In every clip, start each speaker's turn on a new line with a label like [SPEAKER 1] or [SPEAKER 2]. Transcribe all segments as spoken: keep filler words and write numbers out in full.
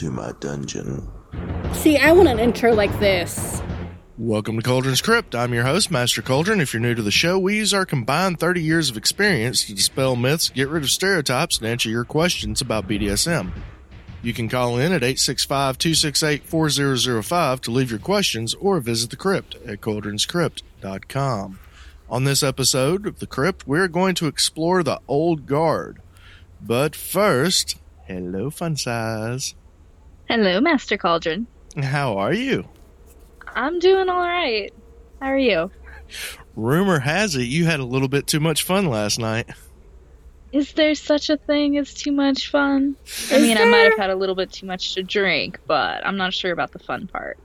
[SPEAKER 1] to my dungeon.
[SPEAKER 2] See, I want an intro like this.
[SPEAKER 3] Welcome to Cauldron's Crypt. I'm your host, Master Cauldron. If you're new to the show, we use our combined thirty years of experience to dispel myths, get rid of stereotypes, and answer your questions about B D S M. You can call in at eight six five, two six eight, four zero zero five to leave your questions or visit the crypt at cauldrons crypt dot com. On this episode of The Crypt, we're going to explore the Old Guard. But first, hello, Fun Size.
[SPEAKER 4] Hello, Master Cauldron.
[SPEAKER 3] How are you?
[SPEAKER 4] I'm doing all right. How are you?
[SPEAKER 3] Rumor has it you had a little bit too much fun last night.
[SPEAKER 4] Is there such a thing as too much fun? I mean, I might have had a little bit too much to drink, but I'm not sure about the fun part.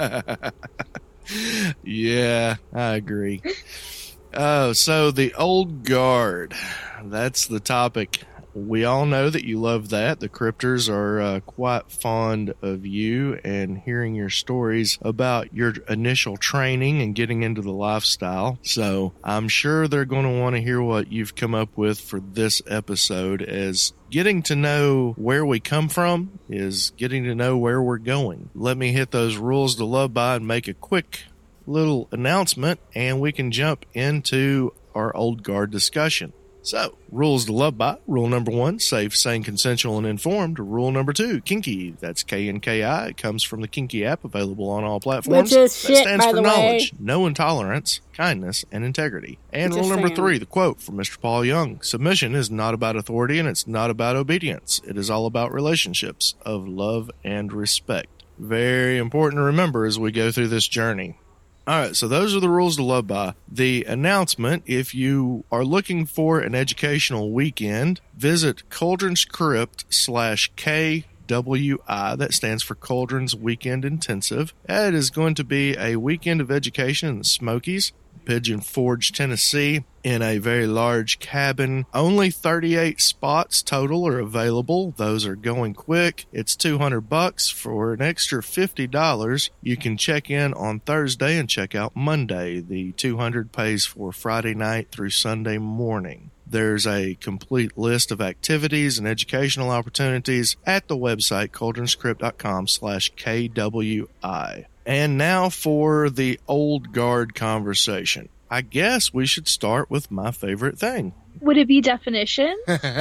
[SPEAKER 3] Yeah, I agree. Oh, so the Old Guard. That's the topic. We all know that you love that. The Cryptors are uh, quite fond of you and hearing your stories about your initial training and getting into the lifestyle. So I'm sure they're going to want to hear what you've come up with for this episode, as getting to know where we come from is getting to know where we're going. Let me hit those rules to love by and make a quick little announcement, and we can jump into our Old Guard discussion. So, rules to love by. Rule number one, safe, sane, consensual, and informed. Rule number two, kinky. That's K N K I. It comes from the Kinky app, available on all platforms.
[SPEAKER 2] Which is
[SPEAKER 3] that
[SPEAKER 2] shit,
[SPEAKER 3] stands
[SPEAKER 2] by
[SPEAKER 3] for
[SPEAKER 2] the
[SPEAKER 3] knowledge,
[SPEAKER 2] way.
[SPEAKER 3] no intolerance, kindness, and integrity. And
[SPEAKER 2] Just
[SPEAKER 3] rule number
[SPEAKER 2] saying.
[SPEAKER 3] three, the quote from Mister Paul Young. Submission is not about authority, and it's not about obedience. It is all about relationships of love and respect. Very important to remember as we go through this journey. All right, so those are the rules to love by. The announcement, if you are looking for an educational weekend, visit Cauldron's Crypt slash K W I. That stands for Cauldron's Weekend Intensive. It is going to be a weekend of education in the Smokies, Pigeon Forge, Tennessee, in a very large cabin. Only thirty-eight spots total are available. Those are going quick. It's two hundred bucks. For an extra fifty dollars, you can check in on Thursday and check out Monday. The two hundred pays for Friday night through Sunday morning. There's a complete list of activities and educational opportunities at the website cauldronscrypt.com slash KWI. And now for the Old Guard conversation. I guess we should start with my favorite thing.
[SPEAKER 4] Would it be definition?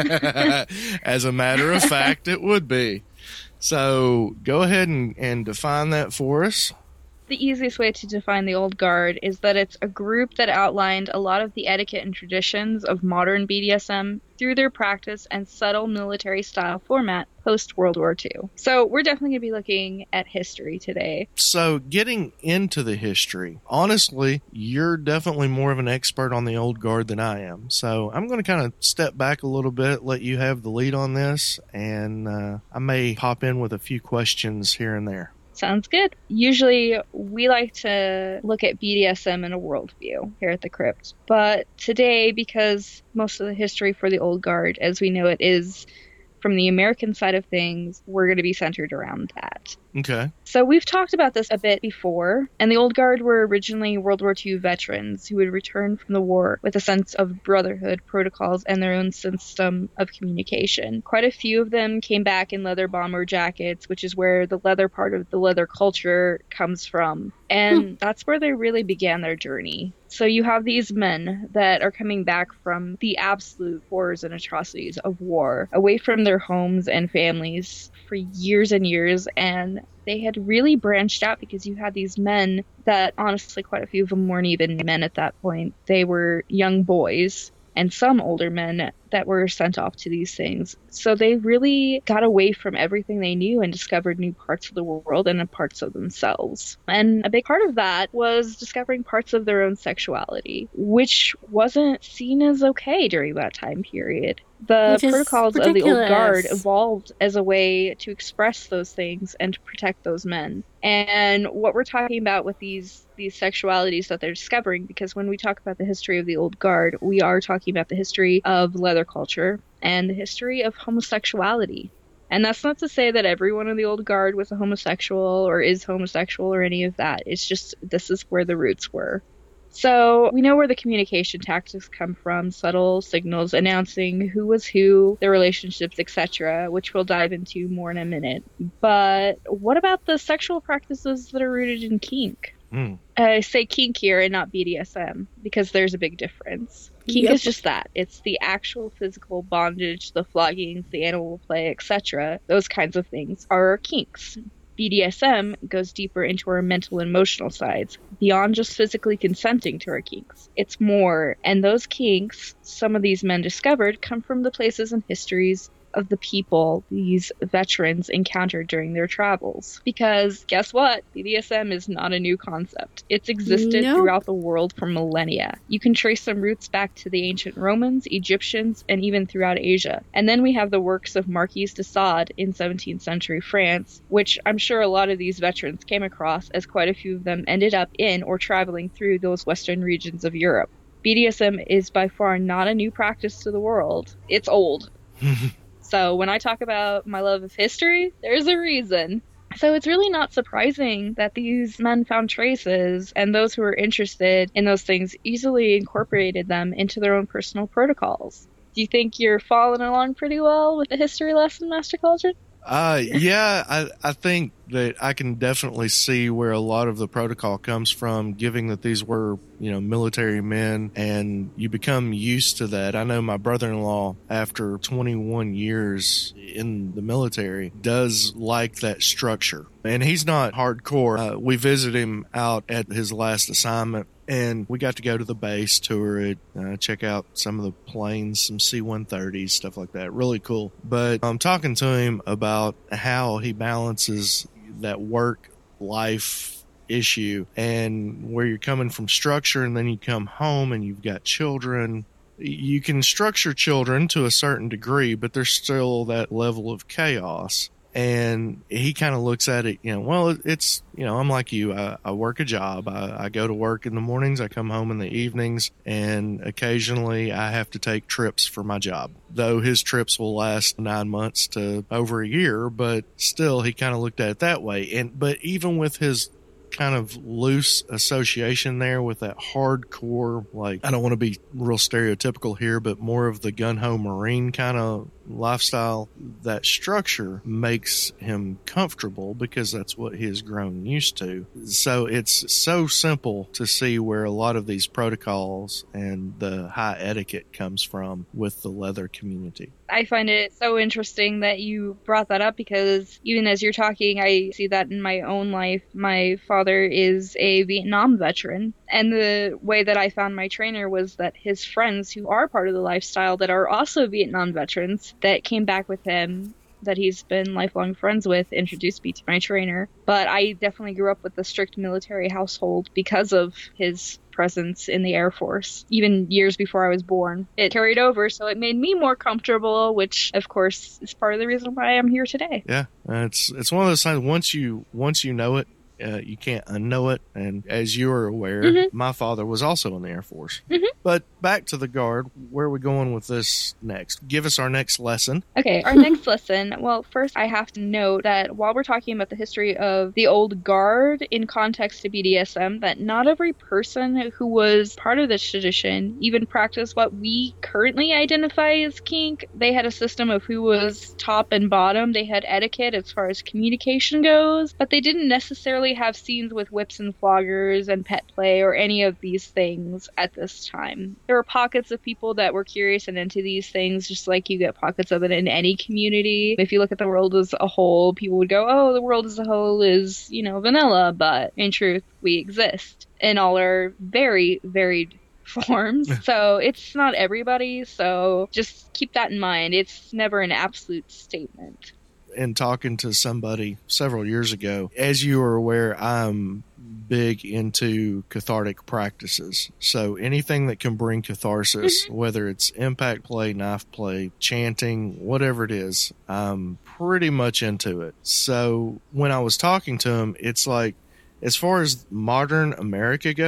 [SPEAKER 3] As a matter of fact, it would be. So go ahead and, and define that for us.
[SPEAKER 4] The easiest way to define the Old Guard is that it's a group that outlined a lot of the etiquette and traditions of modern B D S M through their practice and subtle military-style format post-World War Two. So we're definitely going to be looking at history today.
[SPEAKER 3] So getting into the history, honestly, you're definitely more of an expert on the Old Guard than I am. So I'm going to kind of step back a little bit, let you have the lead on this, and uh, I may hop in with a few questions here and there.
[SPEAKER 4] Sounds good. Usually, we like to look at B D S M in a worldview here at the Crypt. But today, because most of the history for the Old Guard, as we know it, is from the American side of things, we're going to be centered around that.
[SPEAKER 3] Okay.
[SPEAKER 4] So we've talked about this a bit before, and the Old Guard were originally World War Two veterans who would return from the war with a sense of brotherhood, protocols, and their own system of communication. Quite a few of them came back in leather bomber jackets, which is where the leather part of the leather culture comes from. And hmm. that's where they really began their journey. So you have these men that are coming back from the absolute horrors and atrocities of war, away from their homes and families for years and years, and they had really branched out because you had these men that, honestly, quite a few of them weren't even men at that point. They were young boys and some older men that were sent off to these things. So they really got away from everything they knew and discovered new parts of the world and parts of themselves. And a big part of that was discovering parts of their own sexuality, which wasn't seen as okay during that time period. The protocols of the Old Guard evolved as a way to express those things and to protect those men. And what we're talking about with these these sexualities that they're discovering, because when we talk about the history of the Old Guard, we are talking about the history of leather culture and the history of homosexuality. And that's not to say that everyone in the Old Guard was a homosexual or is homosexual or any of that. It's just this is where the roots were. So we know where the communication tactics come from, subtle signals announcing who was who, their relationships, et cetera, which we'll dive into more in a minute. But what about the sexual practices that are rooted in kink?
[SPEAKER 3] Mm.
[SPEAKER 4] I say kink here and not B D S M because there's a big difference. Kink
[SPEAKER 2] Yep.
[SPEAKER 4] is just that. It's the actual physical bondage, the floggings, the animal play, et cetera. Those kinds of things are kinks. B D S M goes deeper into our mental and emotional sides, beyond just physically consenting to our kinks. It's more, and those kinks, some of these men discovered, come from the places and histories of the people these veterans encountered during their travels. Because guess what? B D S M is not a new concept. It's existed
[SPEAKER 2] No.
[SPEAKER 4] throughout the world for millennia. You can trace some roots back to the ancient Romans, Egyptians, and even throughout Asia. And then we have the works of Marquis de Sade in seventeenth century France, which I'm sure a lot of these veterans came across, as quite a few of them ended up in or traveling through those western regions of Europe. B D S M is by far not a new practice to the world. It's old. So when I talk about my love of history, there's a reason. So it's really not surprising that these men found traces, and those who were interested in those things easily incorporated them into their own personal protocols. Do you think you're following along pretty well with the history lesson, Master Cauldron?
[SPEAKER 3] Uh, yeah, I, I think that I can definitely see where a lot of the protocol comes from, given that these were, you know, military men, and you become used to that. I know my brother-in-law, after twenty-one years in the military, does like that structure. And he's not hardcore. Uh, we visited him out at his last assignment, and we got to go to the base, tour it, uh, check out some of the planes, some C one thirties, stuff like that. Really cool. But I'm talking to him about how he balances that work-life issue and where you're coming from structure, and then you come home and you've got children. You can structure children to a certain degree, but there's still that level of chaos. And he kind of looks at it, you know, well, it's, you know, I'm like you. I, I work a job. I, I go to work in the mornings. I come home in the evenings. And occasionally I have to take trips for my job. Though his trips will last nine months to over a year. But still, he kind of looked at it that way. And but even with his kind of loose association there with that hardcore, like, I don't want to be real stereotypical here, but more of the gun-ho Marine kind of lifestyle, that structure makes him comfortable because that's what he has grown used to. So it's so simple to see where a lot of these protocols and the high etiquette comes from with the leather community.
[SPEAKER 4] I find it so interesting that you brought that up, because even as you're talking, I see that in my own life. My father is a Vietnam veteran, and the way that I found my trainer was that his friends who are part of the lifestyle that are also Vietnam veterans that came back with him, that he's been lifelong friends with, introduced me to my trainer. But I definitely grew up with a strict military household because of his presence in the Air Force, even years before I was born. It carried over, so it made me more comfortable, which of course is part of the reason why I'm here today.
[SPEAKER 3] Yeah, it's it's one of those things, once you once you know it, uh, you can't unknow it. And as you are aware,
[SPEAKER 4] mm-hmm.
[SPEAKER 3] my father was also in the Air Force.
[SPEAKER 4] Mm-hmm.
[SPEAKER 3] But back to the Guard, where are we going with this next? Give us our next lesson.
[SPEAKER 4] Okay, our next lesson. Well, first I have to note that while we're talking about the history of the old Guard in context to B D S M, that not every person who was part of this tradition even practiced what we currently identify as kink. They had a system of who was top and bottom. They had etiquette as far as communication goes, but they didn't necessarily have scenes with whips and floggers and pet play or any of these things at this time. There were pockets of people that were curious and into these things, just like you get pockets of it in any community. If you look at the world as a whole, people would go, oh, the world as a whole is, you know, vanilla, but in truth, we exist in all our very varied forms. So it's not everybody, so just keep that in mind. It's never an absolute statement.
[SPEAKER 3] And talking to somebody several years ago, as you are aware, I'm big into cathartic practices. So anything that can bring catharsis, mm-hmm. whether it's impact play, knife play, chanting, whatever it is, I'm pretty much into it. So when I was talking to him, it's like, as far as modern America goes,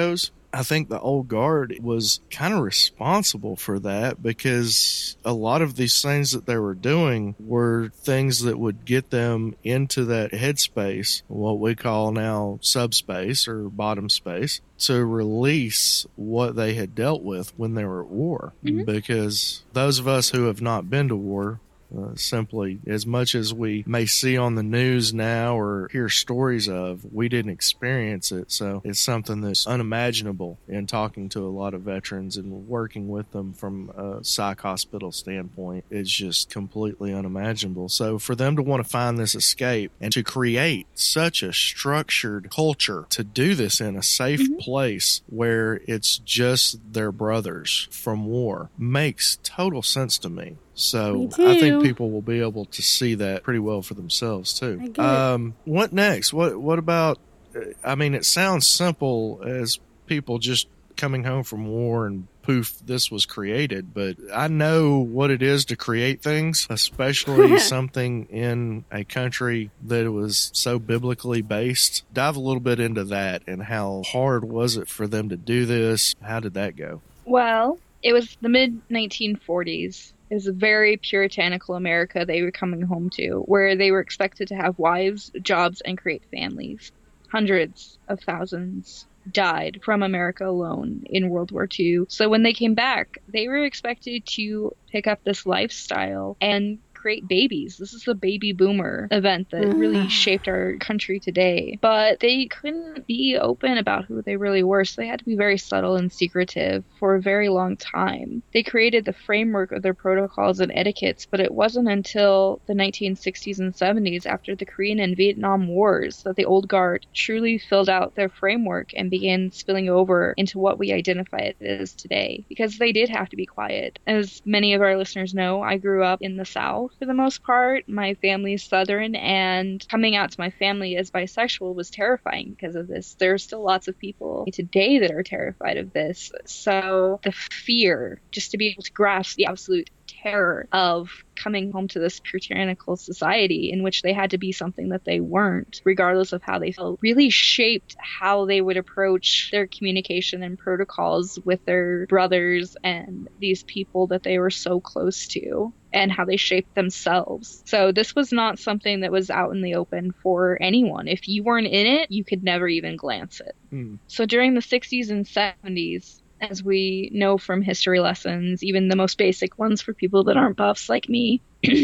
[SPEAKER 3] I think the old guard was kind of responsible for that because a lot of these things that they were doing were things that would get them into that headspace, what we call now subspace or bottom space, to release what they had dealt with when they were at war. Mm-hmm. Because those of us who have not been to war, Uh, simply, as much as we may see on the news now or hear stories of, we didn't experience it. So it's something that's unimaginable in talking to a lot of veterans and working with them from a psych hospital standpoint. It's just completely unimaginable. So for them to want to find this escape and to create such a structured culture to do this in a safe mm-hmm. place where it's just their brothers from war makes total sense to me. So I think people will be able to see that pretty well for themselves too.
[SPEAKER 2] I get
[SPEAKER 3] um, what next? What what about? I mean, it sounds simple as people just coming home from war and poof, this was created. But I know what it is to create things, especially something in a country that was so biblically based. Dive a little bit into that and how hard was it for them to do this? How did that go?
[SPEAKER 4] Well, it was the mid nineteen forties. It was a very puritanical America they were coming home to, where they were expected to have wives, jobs, and create families. Hundreds of thousands died from America alone in World War Two. So when they came back, they were expected to pick up this lifestyle and create babies. This is the baby boomer event that really shaped our country today. But they couldn't be open about who they really were, so they had to be very subtle and secretive for a very long time. They created the framework of their protocols and etiquettes, but it wasn't until the nineteen sixties and seventies, after the Korean and Vietnam Wars, that the old guard truly filled out their framework and began spilling over into what we identify it as today. Because they did have to be quiet. As many of our listeners know, I grew up in the South for the most part. My family's Southern, and coming out to my family as bisexual was terrifying because of this. There are still lots of people today that are terrified of this. So the fear, just to be able to grasp the absolute terror of coming home to this puritanical society in which they had to be something that they weren't, regardless of how they felt, really shaped how they would approach their communication and protocols with their brothers and these people that they were so close to, and how they shaped themselves. So this was not something that was out in the open for anyone. If you weren't in it, you could never even glance it. Mm. So during the sixties and seventies, as we know from history lessons, even the most basic ones for people that aren't buffs like me,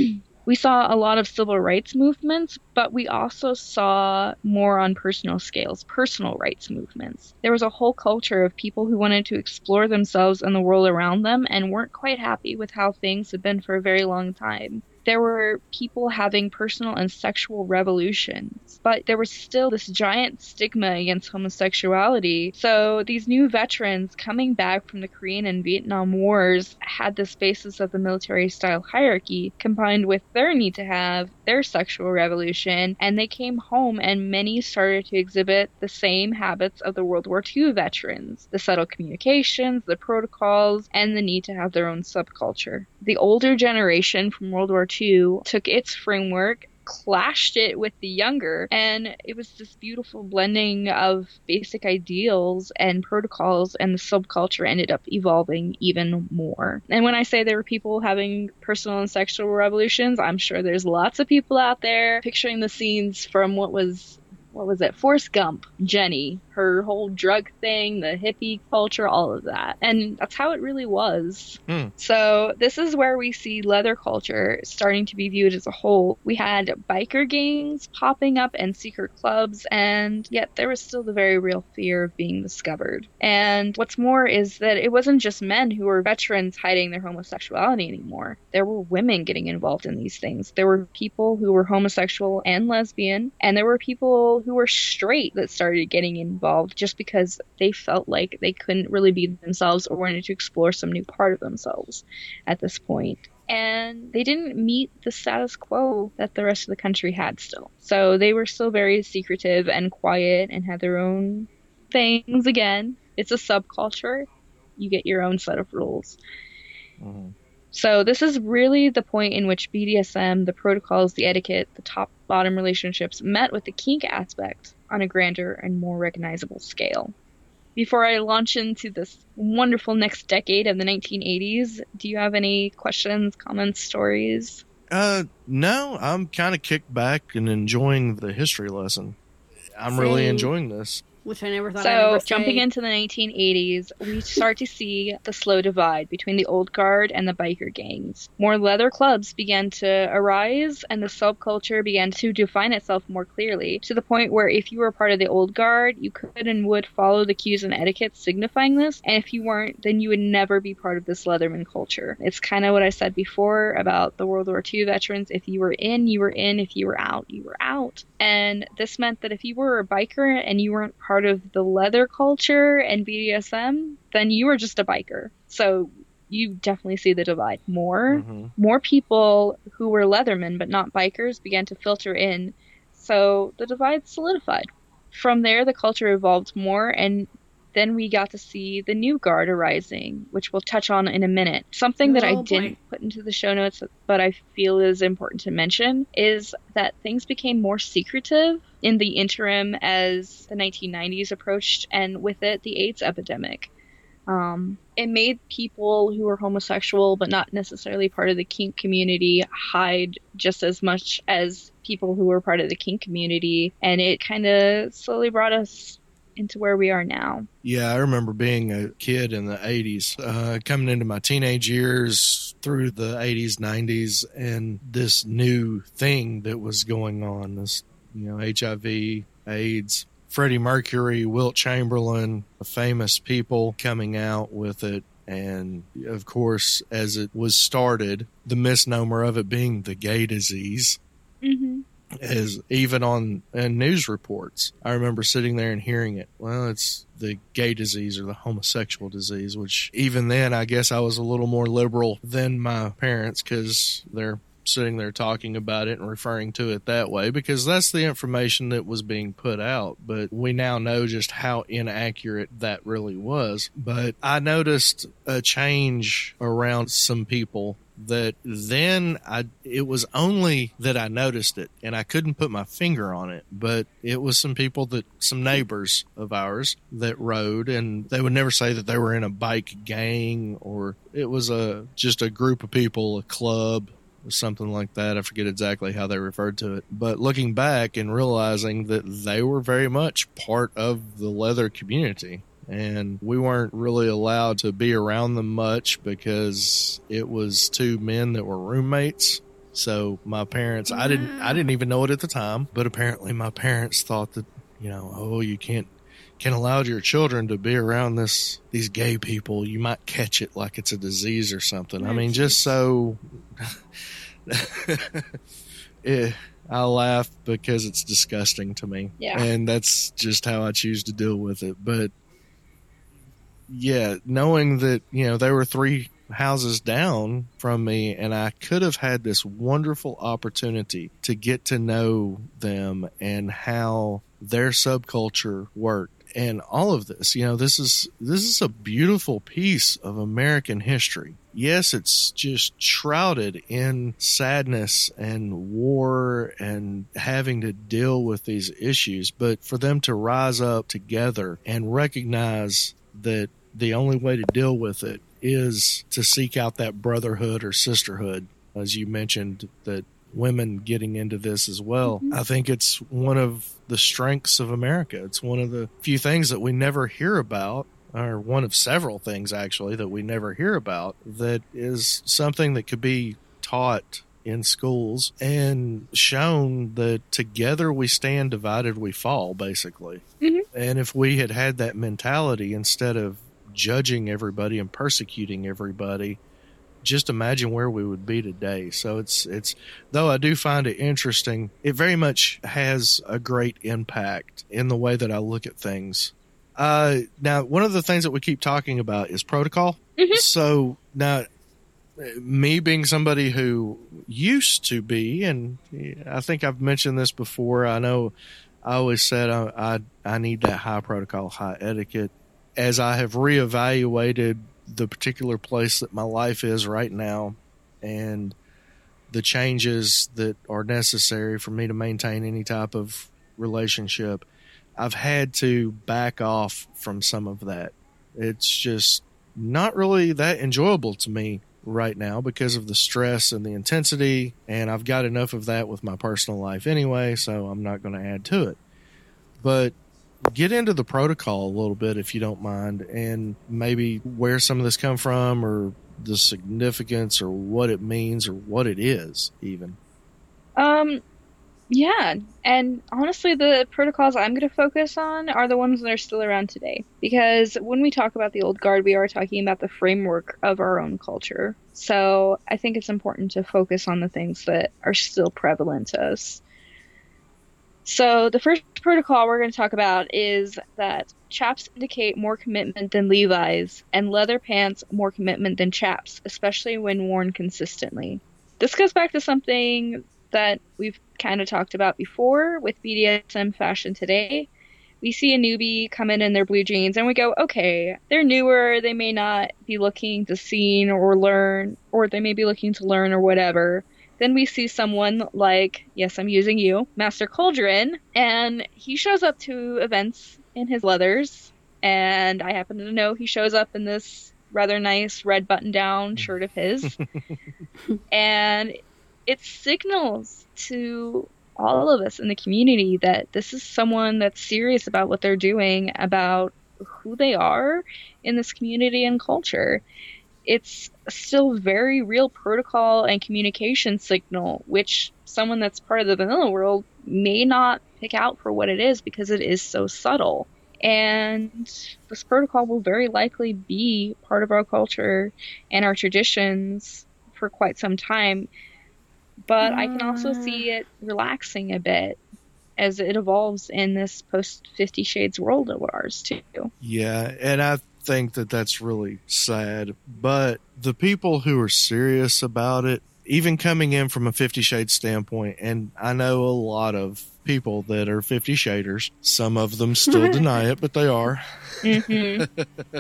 [SPEAKER 4] we saw a lot of civil rights movements, but we also saw more on personal scales, personal rights movements. There was a whole culture of people who wanted to explore themselves and the world around them and weren't quite happy with how things had been for a very long time. There were people having personal and sexual revolutions, but there was still this giant stigma against homosexuality. So these new veterans coming back from the Korean and Vietnam Wars had this basis of the military-style hierarchy combined with their need to have their sexual revolution, and they came home and many started to exhibit the same habits of the World War Two veterans, the subtle communications, the protocols, and the need to have their own subculture. The older generation from World War Two took its framework, clashed it with the younger, and it was this beautiful blending of basic ideals and protocols, and the subculture ended up evolving even more. And when I say there were people having personal and sexual revolutions, I'm sure there's lots of people out there picturing the scenes from what was what was it, Forrest Gump, Jenny, her whole drug thing, the hippie culture, all of that. And that's how it really was. Mm. So this is where we see leather culture starting to be viewed as a whole. We had biker gangs popping up and secret clubs, and yet there was still the very real fear of being discovered. And what's more is that it wasn't just men who were veterans hiding their homosexuality anymore. There were women getting involved in these things. There were people who were homosexual and lesbian, and there were people who were straight that started getting involved just because they felt like they couldn't really be themselves or wanted to explore some new part of themselves at this point. And they didn't meet the status quo that the rest of the country had still. So they were still very secretive and quiet and had their own things. Again, it's a subculture. You get your own set of rules. Mm-hmm. So this is really the point in which B D S M, the protocols, the etiquette, the top-bottom relationships met with the kink aspect on a grander and more recognizable scale. Before I launch into this wonderful next decade of the nineteen eighties, do you have any questions, comments, stories?
[SPEAKER 3] Uh, no, I'm kind of kicked back and enjoying the history lesson. I'm really
[SPEAKER 2] Same.
[SPEAKER 3] enjoying this.
[SPEAKER 2] Which I never thought I'd ever
[SPEAKER 4] So,
[SPEAKER 2] say.
[SPEAKER 4] jumping into the nineteen eighties, we start to see the slow divide between the old guard and the biker gangs. More leather clubs began to arise, and the subculture began to define itself more clearly, to the point where if you were part of the old guard, you could and would follow the cues and etiquette signifying this, and if you weren't, then you would never be part of this Leatherman culture. It's kind of what I said before about the World War Two veterans. If you were in, you were in. If you were out, you were out. And this meant that if you were a biker and you weren't part of the leather culture and B D S M, then you were just a biker. So you definitely see the divide. More,
[SPEAKER 3] Mhm.
[SPEAKER 4] more people who were leathermen but not bikers began to filter in. So the divide solidified. From there, the culture evolved more, and then we got to see the new guard arising, which we'll touch on in a minute. Something that I
[SPEAKER 2] Oh, boy.
[SPEAKER 4] didn't put into the show notes, but I feel is important to mention, is that things became more secretive in the interim as the nineteen nineties approached, and with it, the AIDS epidemic. Um, it made people who were homosexual but not necessarily part of the kink community hide just as much as people who were part of the kink community, and it kind of slowly brought us into where we are now.
[SPEAKER 3] Yeah, I remember being a kid in the eighties, uh, coming into my teenage years through the eighties, nineties, and this new thing that was going on, this, you know, H I V, AIDS, Freddie Mercury, Wilt Chamberlain, famous people coming out with it. And of course, as it was started, the misnomer of it being the gay disease.
[SPEAKER 4] Mm-hmm.
[SPEAKER 3] As even on uh, news reports, I remember sitting there and hearing it. Well, it's the gay disease or the homosexual disease, which even then, I guess I was a little more liberal than my parents because they're sitting there talking about it and referring to it that way because that's the information that was being put out. But we now know just how inaccurate that really was. But I noticed a change around some people that then I it was only that I noticed it and I couldn't put my finger on it, but it was some people that some neighbors of ours that rode, and they would never say that they were in a bike gang, or it was a just a group of people, a club or something like that. I forget exactly how they referred to it, but looking back and realizing that they were very much part of the leather community. And we weren't really allowed to be around them much because it was two men that were roommates. So my parents, I didn't, I didn't even know it at the time, but apparently my parents thought that, you know, oh, you can't, can't allow your children to be around this, these gay people. You might catch it like it's a disease or something. I mean, just so, it, I laugh because it's disgusting to me.
[SPEAKER 4] Yeah.
[SPEAKER 3] And that's just how I choose to deal with it. But yeah, knowing that, you know, they were three houses down from me and I could have had this wonderful opportunity to get to know them and how their subculture worked and all of this, you know, this is, this is a beautiful piece of American history. Yes, it's just shrouded in sadness and war and having to deal with these issues, but for them to rise up together and recognize that the only way to deal with it is to seek out that brotherhood or sisterhood, as you mentioned, that women getting into this as well. Mm-hmm. I think it's one of the strengths of America. It's one of the few things that we never hear about, or one of several things actually that we never hear about, that is something that could be taught in schools and shown that together we stand, divided we fall, basically. Mm-hmm. And if we had had that mentality instead of judging everybody and persecuting everybody, just imagine where we would be today. So it's, it's, though I do find it interesting, it very much has a great impact in the way that I look at things. Uh, now, one of the things that we keep talking about is protocol. Mm-hmm. So now, me being somebody who used to be, and I think I've mentioned this before, I know I always said I, I, I need that high protocol, high etiquette. As I have reevaluated the particular place that my life is right now and the changes that are necessary for me to maintain any type of relationship, I've had to back off from some of that. It's just not really that enjoyable to me right now because of the stress and the intensity, and I've got enough of that with my personal life anyway, so I'm not going to add to it. But get into the protocol a little bit if you don't mind, and maybe where some of this come from, or the significance, or what it means, or what it is even.
[SPEAKER 4] Um, yeah, and honestly, the protocols I'm going to focus on are the ones that are still around today. Because when we talk about the old guard, we are talking about the framework of our own culture. So I think it's important to focus on the things that are still prevalent to us. So the first protocol we're going to talk about is that chaps indicate more commitment than Levi's, and leather pants more commitment than chaps, especially when worn consistently. This goes back to something that we've kind of talked about before with B D S M fashion today. We see a newbie come in in their blue jeans and we go, okay, they're newer, they may not be looking to see or learn, or they may be looking to learn or whatever. Then we see someone like, yes, I'm using you, Master Cauldron, and he shows up to events in his leathers, and I happen to know he shows up in this rather nice red button-down shirt of his, and it signals to all of us in the community that this is someone that's serious about what they're doing, about who they are in this community and culture. It's still very real protocol and communication signal, which someone that's part of the vanilla world may not pick out for what it is because it is so subtle. And this protocol will very likely be part of our culture and our traditions for quite some time. But I can also see it relaxing a bit as it evolves in this post Fifty Shades world of ours, too.
[SPEAKER 3] Yeah, and I think that that's really sad. But the people who are serious about it, even coming in from a Fifty Shades standpoint, and I know a lot of people that are Fifty Shaders. Some of them still deny it, but they are. Mm-hmm.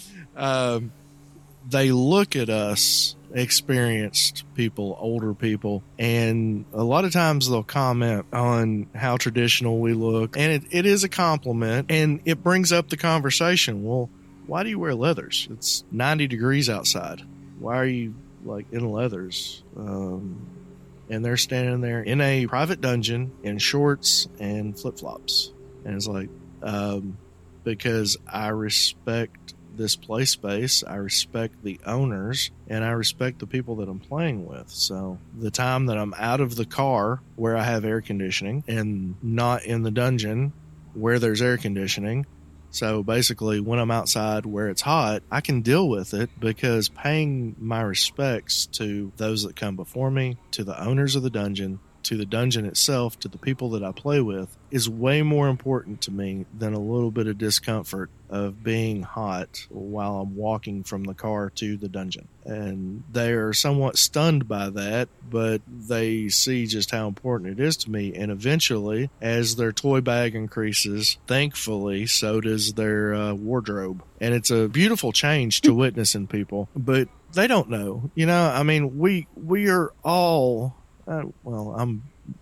[SPEAKER 3] um, they look at us, experienced people, older people, and a lot of times they'll comment on how traditional we look, and it, it is a compliment, and it brings up the conversation. Well, why do you wear leathers? It's ninety degrees outside. Why are you like in leathers? Um, and they're standing there in a private dungeon in shorts and flip-flops, and it's like, um, because I respect this play space, I respect the owners, and I respect the people that I'm playing with. So the time that I'm out of the car where I have air conditioning and not in the dungeon where there's air conditioning, so basically when I'm outside where it's hot, I can deal with it because paying my respects to those that come before me, to the owners of the dungeon, to the dungeon itself, to the people that I play with, is way more important to me than a little bit of discomfort of being hot while I'm walking from the car to the dungeon. And they are somewhat stunned by that, but they see just how important it is to me. And eventually, as their toy bag increases, thankfully, so does their uh, wardrobe. And it's a beautiful change to witness in people, but they don't know. You know, I mean, we we are all... Uh, well, I'm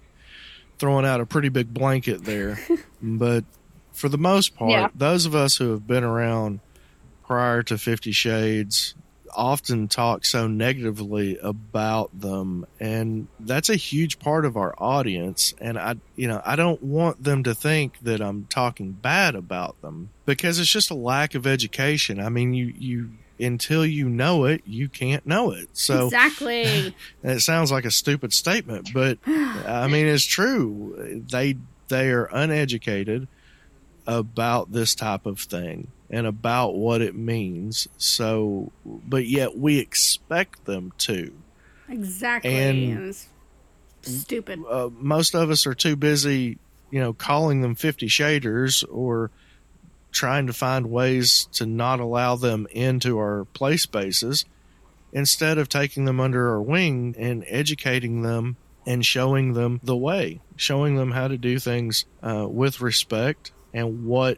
[SPEAKER 3] throwing out a pretty big blanket there, but for the most part, yeah. Those of us who have been around prior to Fifty Shades often talk so negatively about them, and that's a huge part of our audience. And I, you know, I don't want them to think that I'm talking bad about them because it's just a lack of education. I mean, you you. Until you know it, you can't know it. So
[SPEAKER 2] exactly.
[SPEAKER 3] It sounds like a stupid statement, but I mean, it's true. They, they are uneducated about this type of thing and about what it means. So, but yet we expect them to.
[SPEAKER 2] Exactly.
[SPEAKER 3] And
[SPEAKER 2] it's stupid.
[SPEAKER 3] Uh, most of us are too busy, you know, calling them Fifty Shaders or trying to find ways to not allow them into our play spaces instead of taking them under our wing and educating them and showing them the way, showing them how to do things uh, with respect and what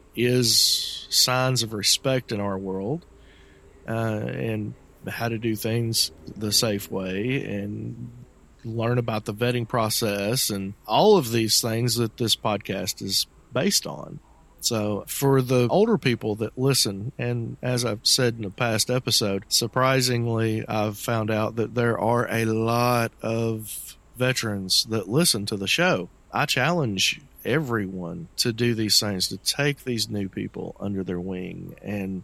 [SPEAKER 3] is signs of respect in our world, uh, and how to do things the safe way, and learn about the vetting process and all of these things that this podcast is based on. So for the older people that listen, and as I've said in a past episode, surprisingly, I've found out that there are a lot of veterans that listen to the show. I challenge everyone to do these things, to take these new people under their wing and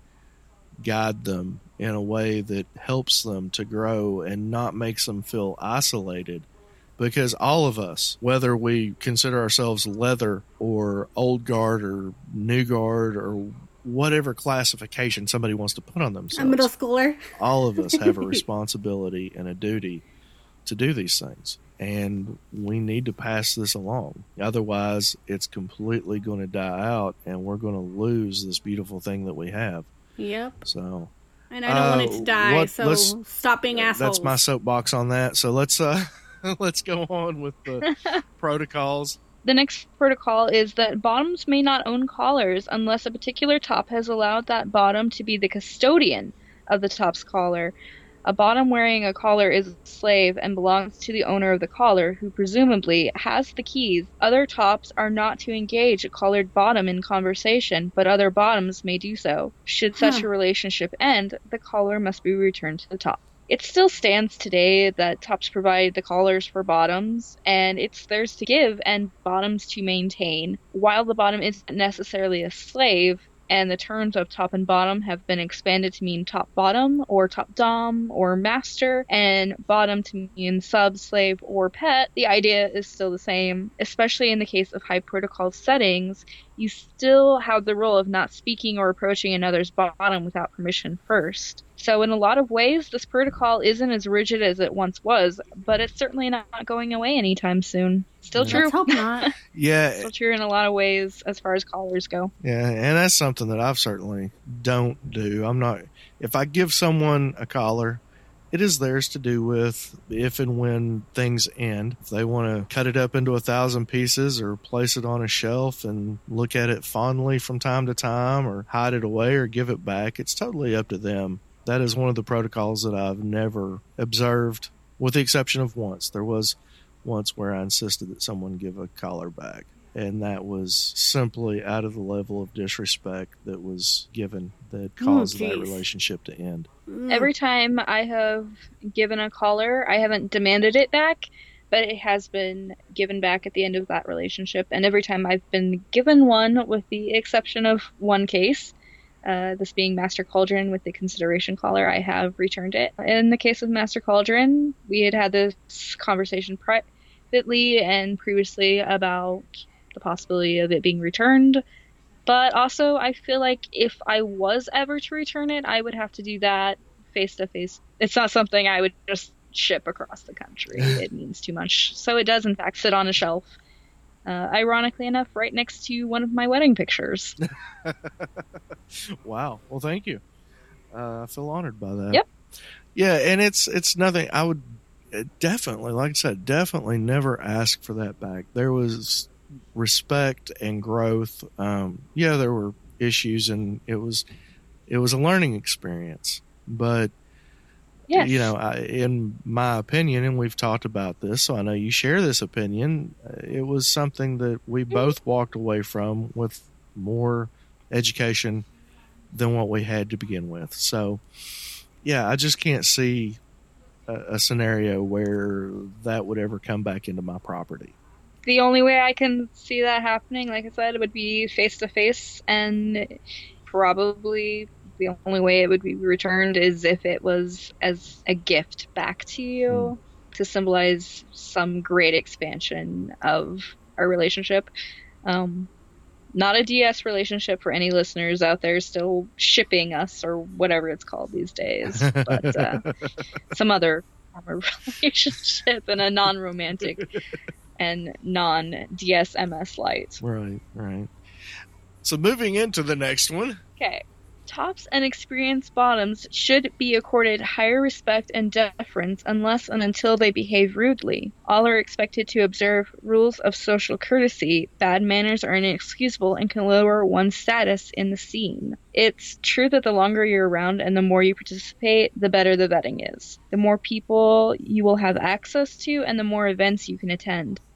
[SPEAKER 3] guide them in a way that helps them to grow and not makes them feel isolated. Because all of us, whether we consider ourselves leather or old guard or new guard or whatever classification somebody wants to put on
[SPEAKER 2] A
[SPEAKER 3] themselves,
[SPEAKER 2] middle schooler.
[SPEAKER 3] all of us have a responsibility and a duty to do these things. And we need to pass this along. Otherwise, it's completely going to die out and we're going to lose this beautiful thing that we have.
[SPEAKER 2] Yep.
[SPEAKER 3] So,
[SPEAKER 2] And I don't want it
[SPEAKER 3] uh,
[SPEAKER 2] to die,
[SPEAKER 3] what-
[SPEAKER 2] so
[SPEAKER 3] let's-
[SPEAKER 2] stop being assholes.
[SPEAKER 3] that's my soapbox on that. So let's uh, let's go on with the protocols.
[SPEAKER 4] The next protocol is that bottoms may not own collars unless a particular top has allowed that bottom to be the custodian of the top's collar. A bottom wearing a collar is a slave and belongs to the owner of the collar, who presumably has the keys. Other tops are not to engage a collared bottom in conversation, but other bottoms may do so. Should such
[SPEAKER 2] Huh.
[SPEAKER 4] a relationship end, the collar must be returned to the top. It still stands today that tops provide the collars for bottoms, and it's theirs to give and bottoms to maintain. While the bottom isn't necessarily a slave, and the terms of top and bottom have been expanded to mean top bottom, or top dom, or master, and bottom to mean sub, slave, or pet, the idea is still the same. Especially in the case of high protocol settings, you still have the rule of not speaking or approaching another's bottom without permission first. So in a lot of ways, this protocol isn't as rigid as it once was, but it's certainly not going away anytime soon. Still
[SPEAKER 3] Yeah.
[SPEAKER 4] true.
[SPEAKER 2] Let's hope not.
[SPEAKER 3] Yeah,
[SPEAKER 4] Still true in a lot of ways as far as collars go.
[SPEAKER 3] yeah, and that's something that I've certainly don't do. I'm not. If I give someone a collar, it is theirs to do with if and when things end. If they want to cut it up into a thousand pieces or place it on a shelf and look at it fondly from time to time or hide it away or give it back, it's totally up to them. That is one of the protocols that I've never observed, with the exception of once. There was once where I insisted that someone give a collar back, and that was simply out of the level of disrespect that was given that caused that
[SPEAKER 2] jeez.
[SPEAKER 3] relationship to end.
[SPEAKER 2] Mm.
[SPEAKER 4] Every time I have given a collar, I haven't demanded it back, but it has been given back at the end of that relationship. And every time I've been given one, with the exception of one case, uh, this being Master Cauldron with the consideration collar, I have returned it. In the case of Master Cauldron, we had had this conversation privately and previously about the possibility of it being returned. But also, I feel like if I was ever to return it, I would have to do that face to face. It's not something I would just ship across the country. It means too much. So it does, in fact, sit on a shelf. Uh, ironically enough, right next to one of my wedding pictures.
[SPEAKER 3] Wow. Well, thank you. Uh, I feel honored by that.
[SPEAKER 4] Yep.
[SPEAKER 3] Yeah, and it's it's nothing. I would uh, definitely, like I said, definitely never ask for that back. There was respect and growth. Um, yeah, there were issues, and it was it was a learning experience. But
[SPEAKER 4] Yes.
[SPEAKER 3] you know, I, in my opinion, and we've talked about this, so I know you share this opinion. uh, It was something that we both walked away from with more education than what we had to begin with. So, yeah, I just can't see a, a scenario where that would ever come back into my property.
[SPEAKER 4] The only way I can see that happening, like I said, would be face to face, and probably the only way it would be returned is if it was as a gift back to you to symbolize some great expansion of our relationship. Um, not a D S relationship for any listeners out there still shipping us or whatever it's called these days, but uh, some other form of relationship in a non-romantic and non-D S M S light.
[SPEAKER 3] Right, right. So moving into the next one.
[SPEAKER 4] Okay. Tops and experienced bottoms should be accorded higher respect and deference unless and until they behave rudely. All are expected to observe rules of social courtesy. Bad manners are inexcusable and can lower one's status in the scene. It's true that the longer you're around and the more you participate, the better the vetting is. The more people you will have access to and the more events you can attend.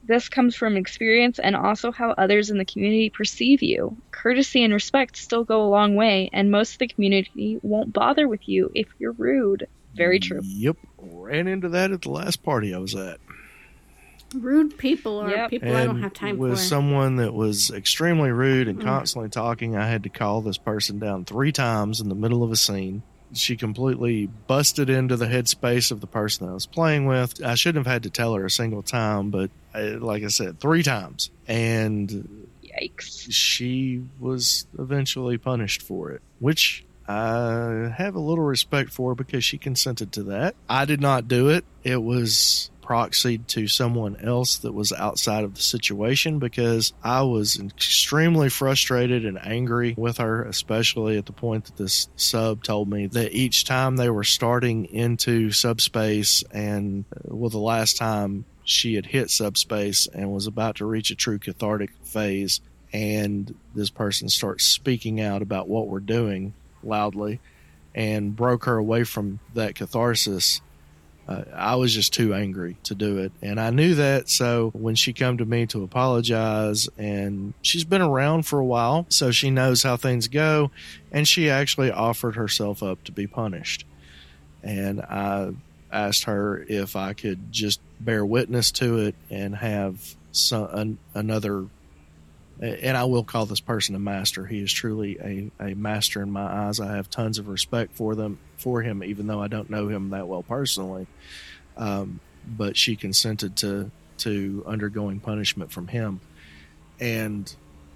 [SPEAKER 4] This comes from experience and also how others in the community perceive you. Courtesy and respect still go a long way, and most of the community won't bother with you if you're rude. Very true.
[SPEAKER 3] Yep. Ran into that at the last party I was at.
[SPEAKER 2] Rude people are
[SPEAKER 4] Yep.
[SPEAKER 2] people I don't
[SPEAKER 3] And
[SPEAKER 2] have time
[SPEAKER 3] with
[SPEAKER 2] for.
[SPEAKER 3] someone that was extremely rude and
[SPEAKER 2] Mm.
[SPEAKER 3] constantly talking, I had to call this person down three times in the middle of a scene. She completely busted into the headspace of the person that I was playing with. I shouldn't have had to tell her a single time, but I, like I said, three times. And
[SPEAKER 4] Yikes.
[SPEAKER 3] she was eventually punished for it, which I have a little respect for because she consented to that. I did not do it. It was proxied to someone else that was outside of the situation because I was extremely frustrated and angry with her, especially at the point that this sub told me that each time they were starting into subspace and well, the last time she had hit subspace and was about to reach a true cathartic phase, and this person starts speaking out about what we're doing loudly and broke her away from that catharsis. Uh, I was just too angry to do it, and I knew that. So when she come to me to apologize, and she's been around for a while, so she knows how things go, and she actually offered herself up to be punished. And I asked her if I could just bear witness to it and have some, an, another, and I will call this person a master. He is truly a, a master in my eyes. I have tons of respect for them, for him, even though I don't know him that well personally. Um, but she consented to, to undergoing punishment from him. And,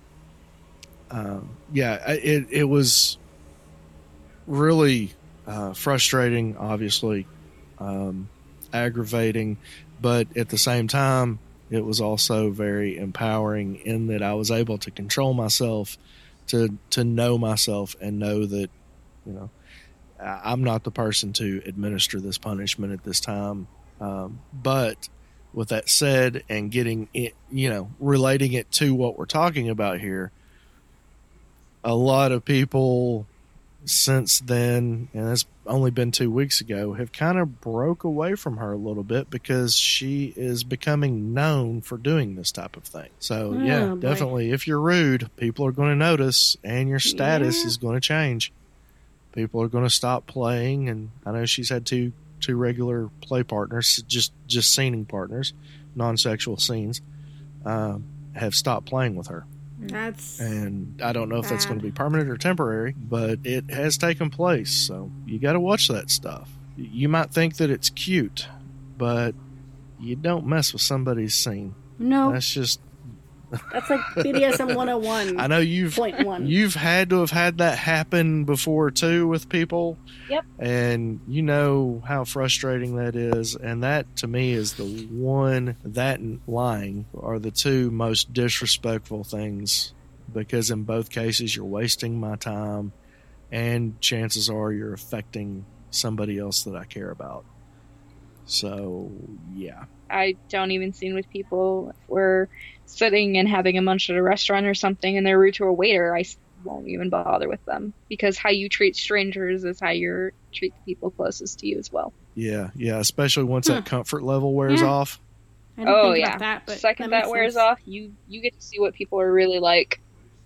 [SPEAKER 3] um, yeah, it, it was really, uh, frustrating, obviously, um, aggravating, but at the same time, it was also very empowering in that I was able to control myself, to to know myself and know that, you know, I'm not the person to administer this punishment at this time. Um, but with that said, and getting it, you know, relating it to what we're talking about here, a lot of people since then, and it's only been two weeks ago, have kind of broke away from her a little bit because she is becoming known for doing this type of thing. So,
[SPEAKER 2] Oh,
[SPEAKER 3] yeah,
[SPEAKER 2] boy.
[SPEAKER 3] definitely. If you're rude, people are going to notice, and your status
[SPEAKER 2] Yeah.
[SPEAKER 3] is going to change. People are going to stop playing, and I know she's had two two regular play partners, just just scening partners, non-sexual scenes, um, have stopped playing with her.
[SPEAKER 2] That's
[SPEAKER 3] And I don't know if that's
[SPEAKER 2] Bad.
[SPEAKER 3] going to be permanent or temporary, but it has taken place. So you got to watch that stuff. You might think that it's cute, but you don't mess with somebody's scene.
[SPEAKER 2] no.
[SPEAKER 3] That's just,
[SPEAKER 2] That's like B D S M one oh one
[SPEAKER 3] I know you've,
[SPEAKER 2] point one.
[SPEAKER 3] you've had to have had that happen before too with people.
[SPEAKER 4] Yep.
[SPEAKER 3] And you know how frustrating that is. And that to me is the one, that and lying are the two most disrespectful things, because in both cases you're wasting my time and chances are you're affecting somebody else that I care about. So yeah.
[SPEAKER 4] I don't even see with people if we're sitting and having a lunch at a restaurant or something and they're rude to a waiter, I s- won't even bother with them, because how you treat strangers is how you treat the people closest to you as well.
[SPEAKER 3] Yeah, yeah, especially once that comfort level wears
[SPEAKER 2] Yeah.
[SPEAKER 3] off.
[SPEAKER 2] I didn't
[SPEAKER 4] Oh
[SPEAKER 2] think
[SPEAKER 4] yeah,
[SPEAKER 2] about that, but
[SPEAKER 4] second
[SPEAKER 2] that,
[SPEAKER 4] that,
[SPEAKER 2] makes
[SPEAKER 4] wears
[SPEAKER 2] sense.
[SPEAKER 4] off, you you get to see what people are really like.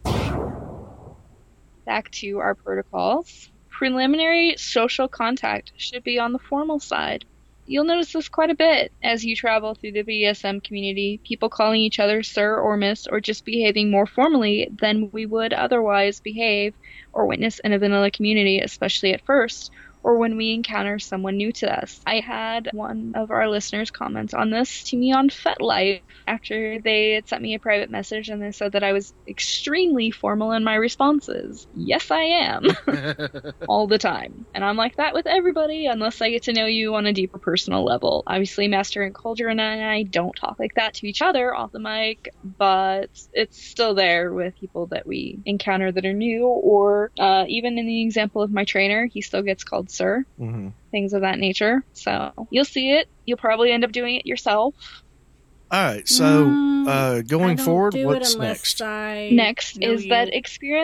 [SPEAKER 4] Back to our protocols. Preliminary social contact should be on the formal side. You'll notice this quite a bit as you travel through the B D S M community, people calling each other sir or miss, or just behaving more formally than we would otherwise behave or witness in a vanilla community, especially at first, or when we encounter someone new to us. I had one of our listeners comment on this to me on FetLife after they had sent me a private message, and they said that I was extremely formal in my responses. Yes, I am. All the time. And I'm like that with everybody unless I get to know you on a deeper personal level. Obviously, Master and Cauldron and I don't talk like that to each other off the mic, but it's still there with people that we encounter that are new, or uh, even in the example of my trainer, he still gets called sir.
[SPEAKER 3] Mm-hmm.
[SPEAKER 4] Things of that nature. So you'll see it. You'll probably end up doing it yourself.
[SPEAKER 3] All right, so
[SPEAKER 2] Mm,
[SPEAKER 3] uh,
[SPEAKER 2] I
[SPEAKER 3] going
[SPEAKER 2] don't
[SPEAKER 3] forward,
[SPEAKER 2] do
[SPEAKER 3] what's
[SPEAKER 2] it unless
[SPEAKER 3] next?
[SPEAKER 2] I
[SPEAKER 4] Next
[SPEAKER 2] know
[SPEAKER 4] is
[SPEAKER 2] you.
[SPEAKER 4] that experience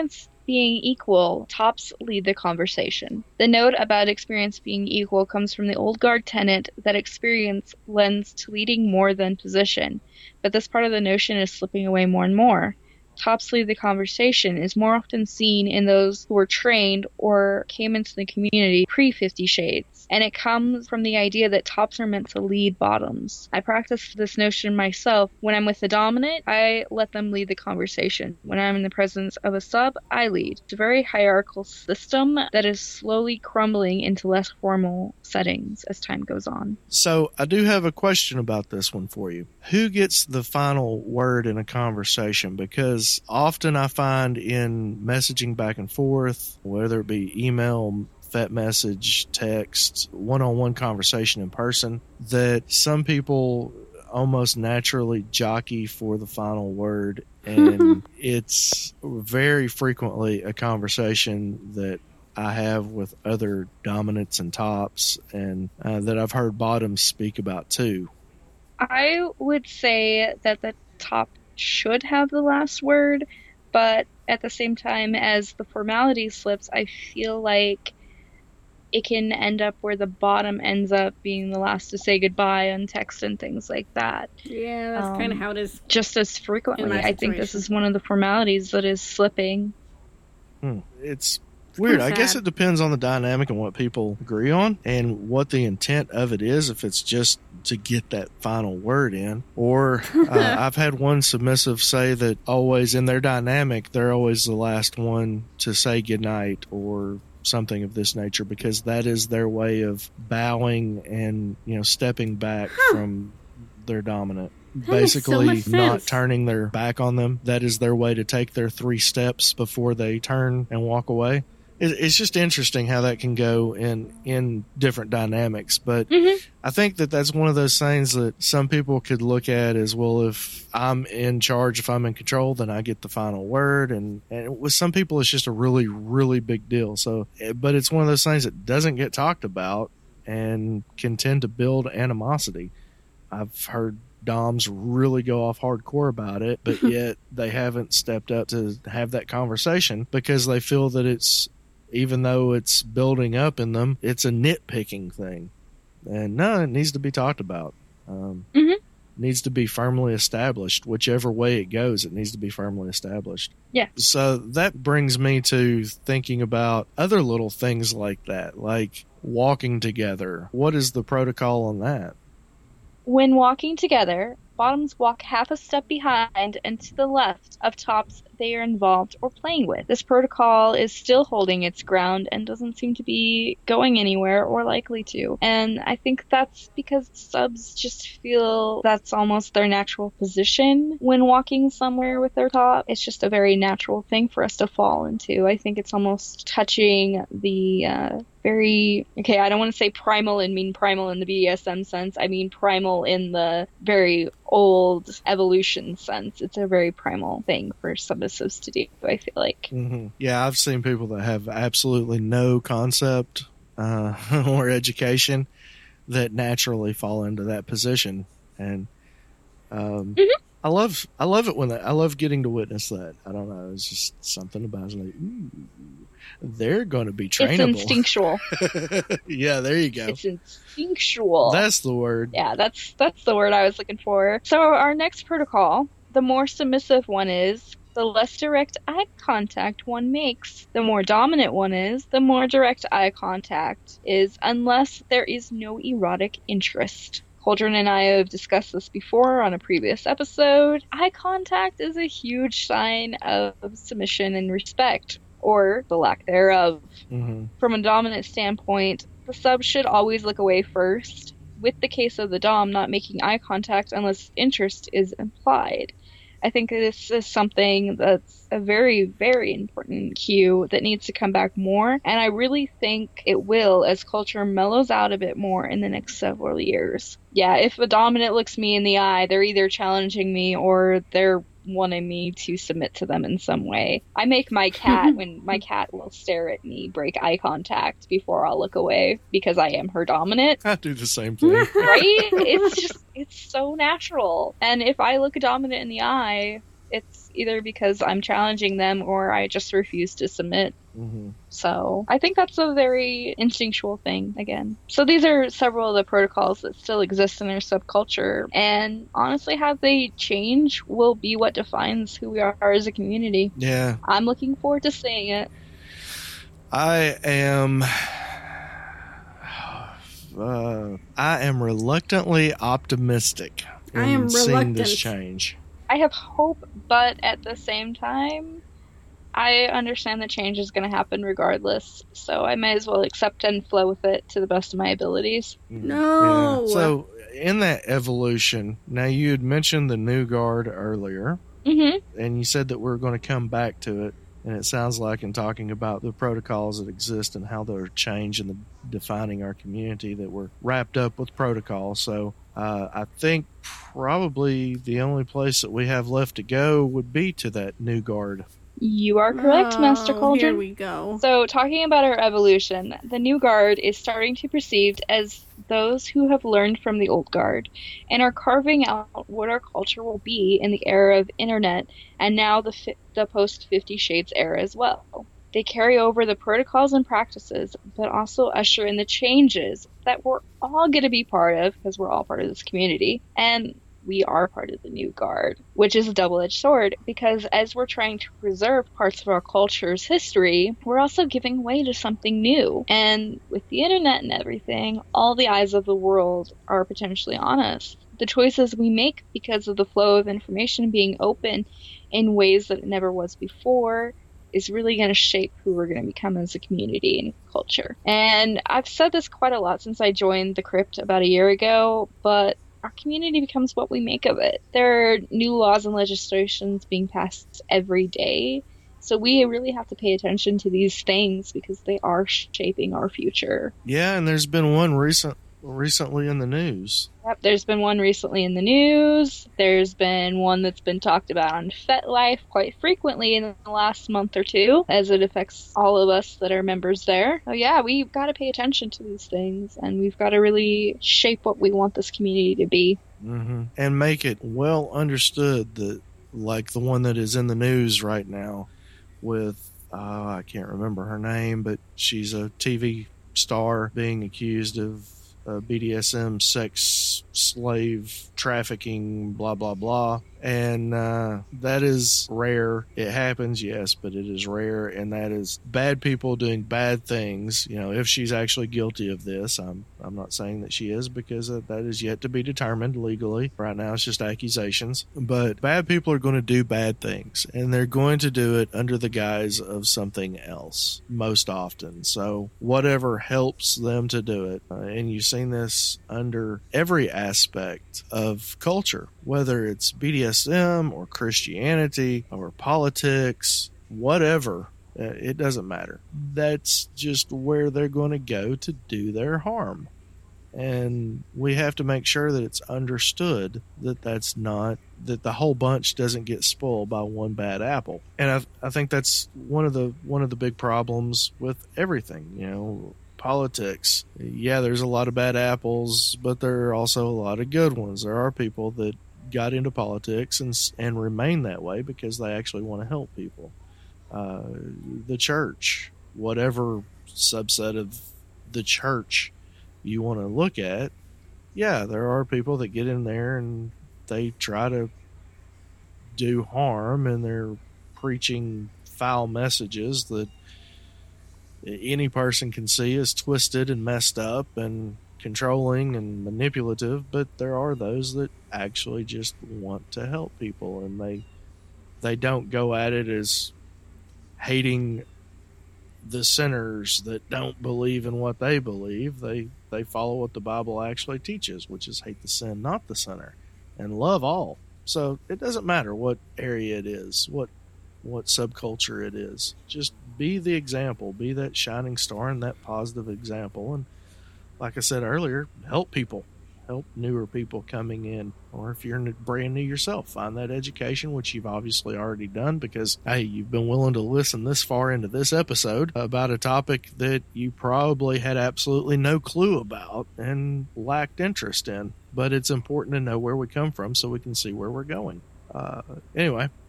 [SPEAKER 4] being equal, tops lead the conversation. The note about experience being equal comes from the old guard tenet that experience lends to leading more than position, but this part of the notion is slipping away more and more. Tops lead the conversation is more often seen in those who were trained or came into the community pre-Fifty Shades, and it comes from the idea that tops are meant to lead bottoms. I practice this notion myself. When I'm with the dominant, I let them lead the conversation. When I'm in the presence of a sub, I lead. It's a very hierarchical system that is slowly crumbling into less formal settings as time goes on.
[SPEAKER 3] So I do have a question about this one for you. Who gets the final word in a conversation? Because often I find in messaging back and forth, whether it be email, vet message, text, one-on-one conversation in person, that some people almost naturally jockey for the final word. And it's very frequently a conversation that I have with other dominants and tops, and uh, that I've heard bottoms speak about too.
[SPEAKER 4] I would say that the top should have the last word, but at the same time as the formality slips, I feel like it can end up where the bottom ends up being the last to say goodbye on text and things like that.
[SPEAKER 2] Yeah, that's
[SPEAKER 4] Um,
[SPEAKER 2] kind of how it is.
[SPEAKER 4] Just as frequently.
[SPEAKER 2] In my
[SPEAKER 4] I think this
[SPEAKER 2] situation.
[SPEAKER 4] is one of the formalities that is slipping.
[SPEAKER 3] Hmm. It's weird.
[SPEAKER 2] kinda
[SPEAKER 3] I guess
[SPEAKER 2] sad.
[SPEAKER 3] it depends on the dynamic and what people agree on and what the intent of it is. If it's just to get that final word in, or uh, I've had one submissive say that always in their dynamic, they're always the last one to say goodnight or something of this nature, because that is their way of bowing and, you know, stepping back from their dominant.
[SPEAKER 2] That makes so
[SPEAKER 3] Basically
[SPEAKER 2] much
[SPEAKER 3] not
[SPEAKER 2] sense.
[SPEAKER 3] turning their back on them. That is their way to take their three steps before they turn and walk away. It, it's just interesting how that can go in, in different dynamics. But
[SPEAKER 4] Mm-hmm.
[SPEAKER 3] I think that that's one of those things that some people could look at as, well, if I'm in charge, if I'm in control, then I get the final word. And, and with some people, it's just a really, really big deal. So, but it's one of those things that doesn't get talked about and can tend to build animosity. I've heard doms really go off hardcore about it, but yet they haven't stepped up to have that conversation because they feel that it's, even though it's building up in them, it's a nitpicking thing. And no, it needs to be talked about. Um,
[SPEAKER 4] Mhm.
[SPEAKER 3] Needs to be firmly established. Whichever way it goes, it needs to be firmly established.
[SPEAKER 4] Yeah.
[SPEAKER 3] So that brings me to thinking about other little things like that, like walking together. What is the protocol on that?
[SPEAKER 4] When walking together, bottoms walk half a step behind and to the left of tops they are involved or playing with. This protocol is still holding its ground and doesn't seem to be going anywhere or likely to. And I think that's because subs just feel that's almost their natural position when walking somewhere with their top. It's just a very natural thing for us to fall into. I think it's almost touching the uh, very, okay, I don't want to say primal and mean primal in the B D S M sense. I mean primal in the very old evolution sense. It's a very primal thing for submissives to do, I feel like.
[SPEAKER 3] Mm-hmm. Yeah, I've seen people that have absolutely no concept uh, or education that naturally fall into that position, and um,
[SPEAKER 4] Mhm.
[SPEAKER 3] I love I love it when that, I love getting to witness that. I don't know, it's just something about it. Like, ooh, they're going to be trainable.
[SPEAKER 4] It's instinctual.
[SPEAKER 3] Yeah, there you go.
[SPEAKER 4] It's instinctual.
[SPEAKER 3] That's the word.
[SPEAKER 4] Yeah, that's that's the word I was looking for. So our next protocol, the more submissive one is, the less direct eye contact one makes. The more dominant one is, the more direct eye contact is, unless there is no erotic interest. Cauldron and I have discussed this before on a previous episode. Eye contact is a huge sign of submission and respect, or the lack thereof.
[SPEAKER 3] Mm-hmm.
[SPEAKER 4] From a dominant standpoint, the sub should always look away first, with the case of the dom not making eye contact unless interest is implied. I think this is something that's a very, very important cue that needs to come back more, and I really think it will as culture mellows out a bit more in the next several years. Yeah, if a dominant looks me in the eye, they're either challenging me or they're wanting me to submit to them in some way. I make my cat, when my cat will stare at me, break eye contact before I'll look away because I am her dominant.
[SPEAKER 3] I do the same thing.
[SPEAKER 4] Right? It's just, it's so natural. And if I look a dominant in the eye, it's either because I'm challenging them or I just refuse to submit.
[SPEAKER 3] Mm-hmm.
[SPEAKER 4] So I think that's a very instinctual thing again. So these are several of the protocols that still exist in their subculture. And honestly, how they change will be what defines who we are as a community.
[SPEAKER 3] Yeah.
[SPEAKER 4] I'm looking forward to seeing it.
[SPEAKER 3] I am... Uh, I am reluctantly optimistic in
[SPEAKER 2] I am
[SPEAKER 3] seeing
[SPEAKER 2] reluctant.
[SPEAKER 3] this change.
[SPEAKER 4] I have hope, but at the same time, I understand that change is going to happen regardless, so I may as well accept and flow with it to the best of my abilities.
[SPEAKER 2] No.
[SPEAKER 3] Yeah. So, in that evolution, now you had mentioned the New Guard earlier,
[SPEAKER 4] Mm-hmm.
[SPEAKER 3] and you said that we're going to come back to it, and it sounds like in talking about the protocols that exist and how they're changing and defining our community that we're wrapped up with protocol. So, uh, I think probably the only place that we have left to go would be to that New Guard.
[SPEAKER 4] You are correct,
[SPEAKER 2] Oh,
[SPEAKER 4] Master Cauldron.
[SPEAKER 2] Here we go.
[SPEAKER 4] So, talking about our evolution, the New Guard is starting to be perceived as those who have learned from the Old Guard and are carving out what our culture will be in the era of internet and now the fi- the post Fifty Shades era as well. They carry over the protocols and practices, but also usher in the changes that we're all going to be part of because we're all part of this community. And we are part of the New Guard, which is a double-edged sword because as we're trying to preserve parts of our culture's history, we're also giving way to something new. And with the internet and everything, all the eyes of the world are potentially on us. The choices we make because of the flow of information being open in ways that it never was before is really going to shape who we're going to become as a community and culture. And I've said this quite a lot since I joined the Crypt about a year ago, but our community becomes what we make of it. There are new laws and legislations being passed every day, so we really have to pay attention to these things because they are shaping our future.
[SPEAKER 3] Yeah, and there's been one recent recently in the news.
[SPEAKER 4] Yep, there's been one recently in the news. There's been one that's been talked about on FetLife quite frequently in the last month or two, as it affects all of us that are members there. So yeah, we've got to pay attention to these things, and we've got to really shape what we want this community to be.
[SPEAKER 3] Mm-hmm. And make it well understood that, like the one that is in the news right now with, uh, I can't remember her name, but she's a T V star being accused of Uh, B D S M, sex slave trafficking, blah, blah, blah. And uh, that is rare. It happens, yes, but it is rare. And that is bad people doing bad things. You know, if she's actually guilty of this, I'm I'm not saying that she is because uh, that is yet to be determined legally. Right now, it's just accusations. But bad people are going to do bad things. And they're going to do it under the guise of something else most often. So whatever helps them to do it. Uh, and you've seen this under every aspect of culture, whether it's B D S M or Christianity or politics, whatever, uh, it doesn't matter. That's just where they're going to go to do their harm. And we have to make sure that it's understood that that's not, that the whole bunch doesn't get spoiled by one bad apple. And I, I think that's one of the one of the big problems with everything, you know. Politics. Yeah, there's a lot of bad apples, but there are also a lot of good ones. There are people that got into politics and and remain that way because they actually want to help people. Uh, the church, whatever subset of the church you want to look at, yeah, there are people that get in there and they try to do harm and they're preaching foul messages that any person can see is twisted and messed up and controlling and manipulative, but there are those that actually just want to help people, and they they don't go at it as hating the sinners that don't believe in what they believe. They they follow what the Bible actually teaches, which is hate the sin, not the sinner, and love all. So it doesn't matter what area it is, what what subculture it is. Just be the example, be that shining star and that positive example. And like I said earlier, help people, help newer people coming in. Or if you're brand new yourself, find that education, which you've obviously already done because, hey, you've been willing to listen this far into this episode about a topic that you probably had absolutely no clue about and lacked interest in. But it's important to know where we come from so we can see where we're going. Uh, anyway,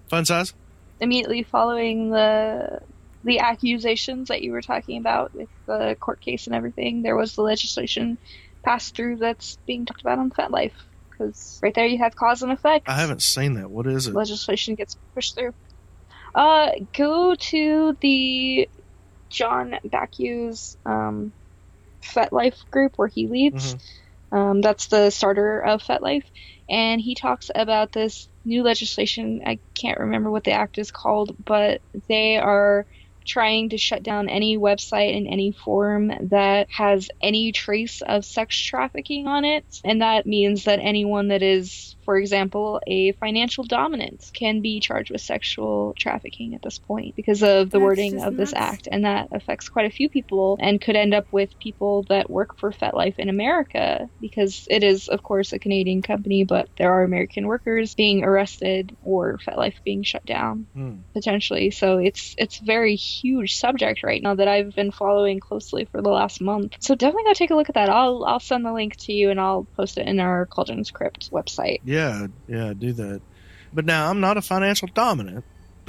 [SPEAKER 3] Fun size?
[SPEAKER 4] Immediately following the the accusations that you were talking about with the court case and everything, there was the legislation passed through that's being talked about on FetLife. Because right there you have cause and effect.
[SPEAKER 3] I haven't seen that. What is it?
[SPEAKER 4] Legislation gets pushed through. Uh, go to the John Bacchus um, FetLife group where he leads. Mm-hmm. Um, that's the starter of FetLife. And he talks about this new legislation. I can't remember what the act is called, but they are trying to shut down any website in any forum that has any trace of sex trafficking on it. And that means that anyone that is, for example, a financial dominant can be charged with sexual trafficking at this point because of the
[SPEAKER 2] That's
[SPEAKER 4] wording of
[SPEAKER 2] nuts.
[SPEAKER 4] this act. And that affects quite a few people and could end up with people that work for FetLife in America, because it is, of course, a Canadian company, but there are American workers being arrested or FetLife being shut down,
[SPEAKER 3] Hmm.
[SPEAKER 4] potentially. So it's it's very huge subject right now that I've been following closely for the last month. So definitely go take a look at that. I'll I'll send the link to you and I'll post it in our Cauldron's Crypt website.
[SPEAKER 3] Yeah, yeah, do that. But now I'm not a financial dominant.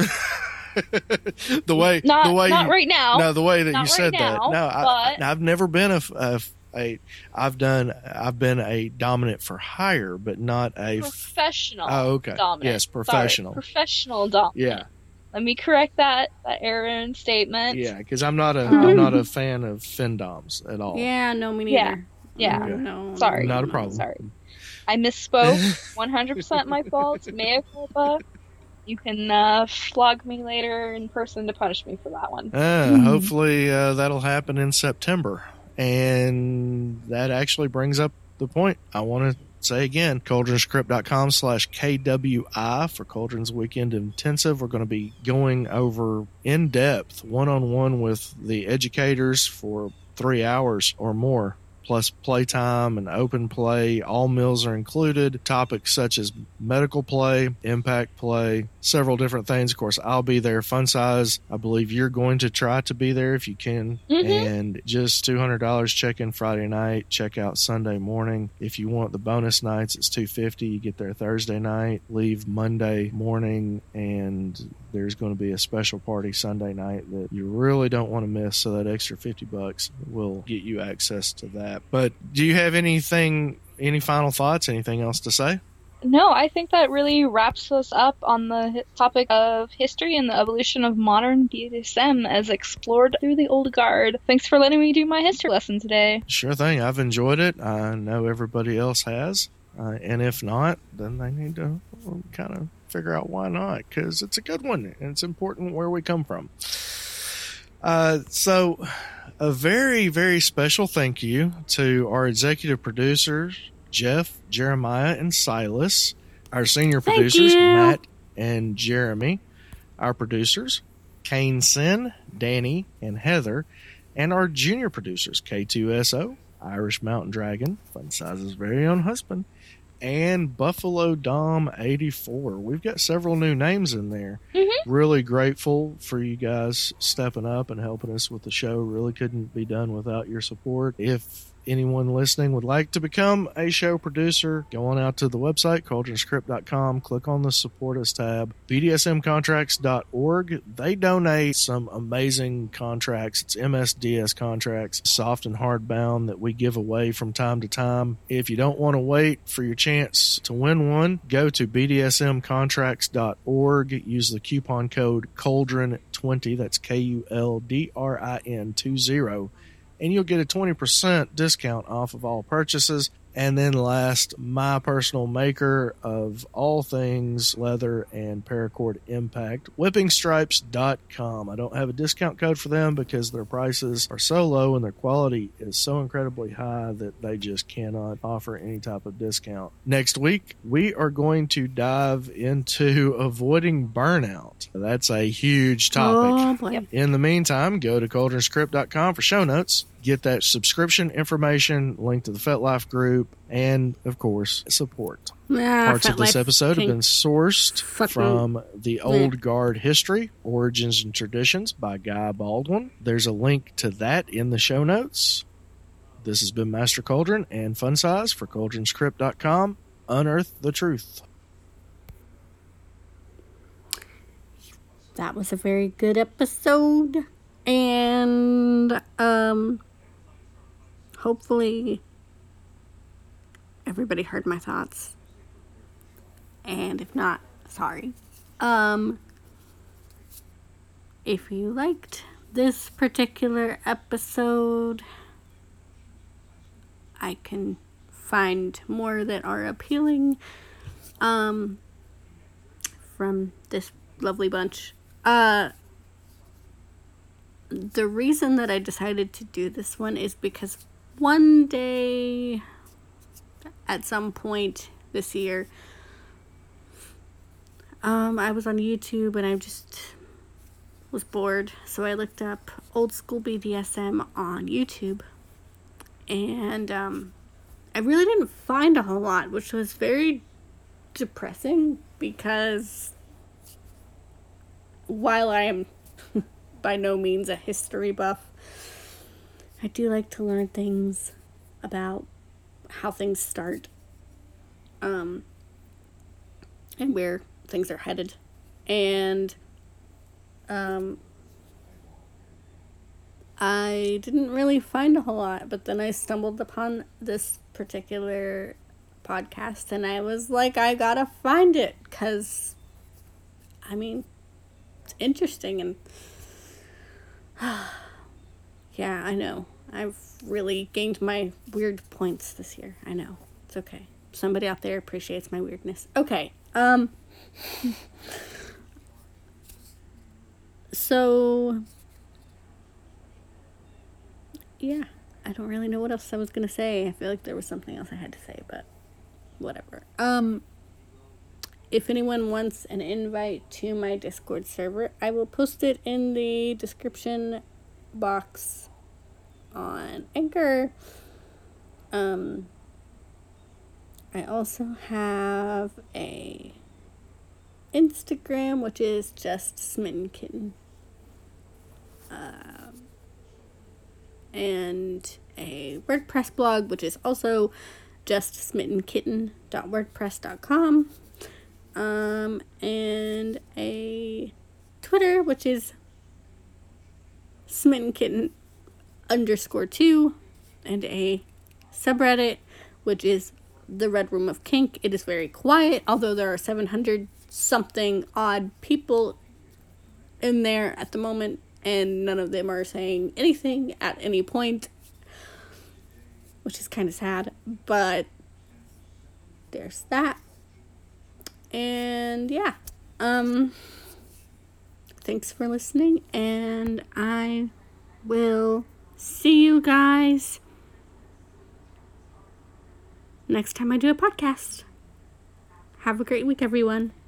[SPEAKER 3] the way,
[SPEAKER 4] Not
[SPEAKER 3] the way,
[SPEAKER 4] not
[SPEAKER 3] you,
[SPEAKER 4] right now.
[SPEAKER 3] no, the way that
[SPEAKER 4] Not
[SPEAKER 3] you
[SPEAKER 4] right
[SPEAKER 3] said
[SPEAKER 4] now,
[SPEAKER 3] that. No, I,
[SPEAKER 4] but-
[SPEAKER 3] I've never been a, a, a, I've done, I've been a dominant for hire, but not a.
[SPEAKER 4] Professional.
[SPEAKER 3] Oh, okay.
[SPEAKER 4] Dominant.
[SPEAKER 3] Yes, professional.
[SPEAKER 4] Sorry, professional dominant.
[SPEAKER 3] Yeah,
[SPEAKER 4] Let me correct that that error in statement.
[SPEAKER 3] yeah, because I'm not a,
[SPEAKER 2] Um,
[SPEAKER 3] I'm not a fan of findoms at all.
[SPEAKER 2] Yeah, no, me
[SPEAKER 4] Yeah.
[SPEAKER 2] neither.
[SPEAKER 4] Yeah.
[SPEAKER 2] No, no,
[SPEAKER 4] Sorry.
[SPEAKER 2] no,
[SPEAKER 3] Not a
[SPEAKER 2] no.
[SPEAKER 3] problem.
[SPEAKER 4] Sorry. I misspoke. one hundred percent my fault. Mea culpa. You can uh, flog me later in person to punish me for that one.
[SPEAKER 3] Uh, hopefully uh, that'll happen in September. And that actually brings up the point I want to say again. cauldronscrypt.com slash KWI for Cauldron's Weekend Intensive. We're going to be going over in depth, one-on-one with the educators for three hours or more, plus playtime and open play. All meals are included. Topics such as medical play, impact play, several different things. Of course, I'll be there. Fun size, I believe you're going to try to be there if you can.
[SPEAKER 4] Mhm.
[SPEAKER 3] And just two hundred dollars check in Friday night, check out Sunday morning. If you want the bonus nights, it's two hundred fifty dollars. You get there Thursday night, leave Monday morning, and there's going to be a special party Sunday night that you really don't want to miss. So that extra fifty bucks will get you access to that. But do you have anything, any final thoughts, anything else to say?
[SPEAKER 4] No, I think that really wraps us up on the hi- topic of history and the evolution of modern B D S M as explored through the Old Guard. Thanks for letting me do my history lesson today.
[SPEAKER 3] Sure thing. I've enjoyed it. I know everybody else has. Uh, and if not, then they need to kind of figure out why not, because it's a good one and it's important where we come from. Uh, so a very, very special thank you to our executive producers, Jeff, Jeremiah, and Silas, our senior
[SPEAKER 2] Thank
[SPEAKER 3] producers,
[SPEAKER 2] you.
[SPEAKER 3] Matt and Jeremy, our producers, Kane Sin, Danny, and Heather, and our junior producers, K two S O, Irish Mountain Dragon, Fun Size's very own husband, and Buffalo Dom eighty-four. We've got several new names in there.
[SPEAKER 4] Mm-hmm.
[SPEAKER 3] Really grateful for you guys stepping up and helping us with the show. Really couldn't be done without your support. If anyone listening would like to become a show producer, go on out to the website, cauldron script dot com, click on the Support Us tab, B D S M contracts dot org. They donate some amazing contracts. It's M S D S contracts, soft and hardbound, that we give away from time to time. If you don't want to wait for your chance to win one, go to B D S M contracts dot org, use the coupon code Cauldron twenty, that's K U L D R I N twenty, and you'll get a twenty percent discount off of all purchases. And then last, my personal maker of all things leather and paracord impact, whipping stripes dot com. I don't have a discount code for them because their prices are so low and their quality is so incredibly high that they just cannot offer any type of discount. Next week, we are going to dive into avoiding burnout. That's a huge topic.
[SPEAKER 2] Oh, boy.
[SPEAKER 4] Yep.
[SPEAKER 3] In the meantime, go to cauldron script dot com for show notes. Get that subscription information, link to the FetLife group, and, of course, support.
[SPEAKER 2] Ah,
[SPEAKER 3] Parts of this
[SPEAKER 2] FetLife
[SPEAKER 3] episode have
[SPEAKER 2] can't-
[SPEAKER 3] been sourced
[SPEAKER 2] fucking-
[SPEAKER 3] from The Old Guard History, Origins and Traditions by Guy Baldwin. There's a link to that in the show notes. This has been Master Cauldron and Fun Size for cauldron script dot com. Unearth the truth.
[SPEAKER 2] that was a very good episode. And um, hopefully everybody heard my thoughts. And if not, sorry. Um, if you liked this particular episode, I can find more that are appealing um, from this lovely bunch. Uh, the reason that I decided to do this one is because one day, at some point this year, um, I was on YouTube and I just was bored, so I looked up old school B D S M on YouTube, and um, I really didn't find a whole lot, which was very depressing, because while I am by no means a history buff, I do like to learn things about how things start, um, and where things are headed, and um, I didn't really find a whole lot, but then I stumbled upon this particular podcast, and I was like, I gotta find it, because, I mean, it's interesting, and yeah, I know, I've really gained my weird points this year. I know, it's okay. Somebody out there appreciates my weirdness. Okay, um, so, yeah, I don't really know what else I was gonna say. I feel like there was something else I had to say, but whatever. Um, if anyone wants an invite to my Discord server, I will post it in the description box on Anchor. Um, I also have a Instagram, which is just Smitten Kitten. Um, and a WordPress blog, which is also just smitten kitten dot wordpress dot com. Um, and a Twitter, which is Smitten Kitten underscore two, and a subreddit, which is the Red Room of Kink. It is very quiet, although there are seven hundred something odd people in there at the moment, and none of them are saying anything at any point, which is kind of sad, but there's that. And yeah, um, thanks for listening, and I will see you guys next time I do a podcast. Have a great week, everyone.